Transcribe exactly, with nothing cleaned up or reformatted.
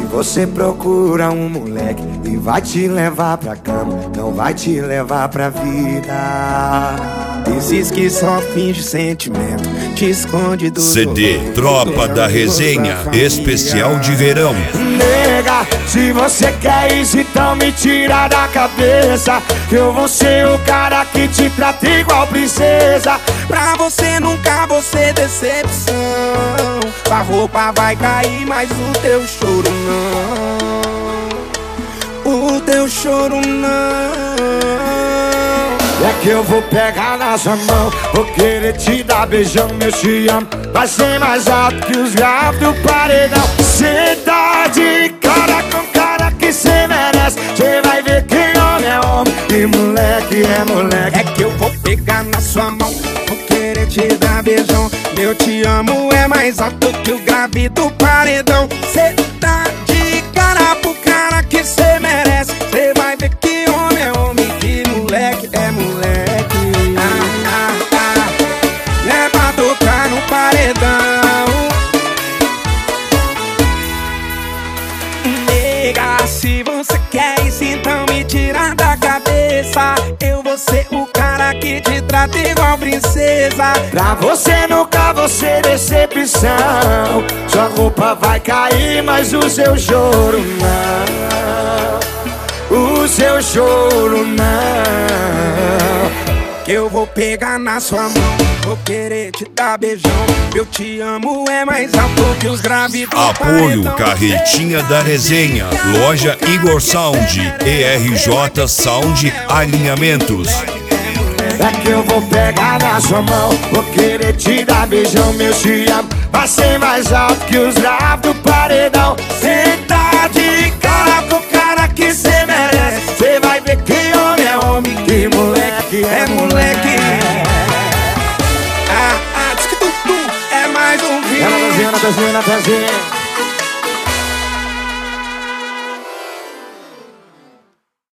você procura um moleque e vai te levar pra cama, não vai te levar pra vida. Esses que só finge sentimento, te esconde do C D Tropa da Resenha Especial de Verão. Nega, se você quer isso, então me tira da cabeça que eu vou ser o cara que te trata igual princesa. Pra você nunca vou ser decepção. A roupa vai cair, mas o teu choro não. O teu choro não. É que eu vou pegar na sua mão, vou querer te dar beijão, meu te amo. Vai ser mais alto que os graves do paredão. Cê tá de cara com cara que cê merece. Cê vai ver que homem é homem e moleque é moleque. É que eu vou pegar na sua mão, vou querer te dar beijão. Meu te amo é mais alto que o grave do paredão. Cê tá de cara pro cara que cê merece. Cê vai ver que homem é homem e moleque é moleque. Ah, ah, ah. É pra tocar no paredão. Nega, se você quer isso, então me tira da cabeça. Eu vou ser o cara que te trata igual princesa. Pra você nunca vou ser decepção. Sua roupa vai cair, mas o seu choro não. O seu choro não. Que eu vou pegar na sua mão, vou querer te dar beijão. Eu te amo é mais alto que os graves do Apoio paredão. Carretinha da Resenha, Loja Igor Sound, E R J Sound Alinhamentos. É que eu vou pegar na sua mão, vou querer te dar beijão, meu te amo. Vai ser mais alto que os graves do paredão. Cê tá de cara com cara que cê merece. Cê vai ver que homem é homem, que moleque é moleque. Ah, ah, diz que tu, tu é mais um vídeo. Ela Natazinha, Natazinha, Natazinha.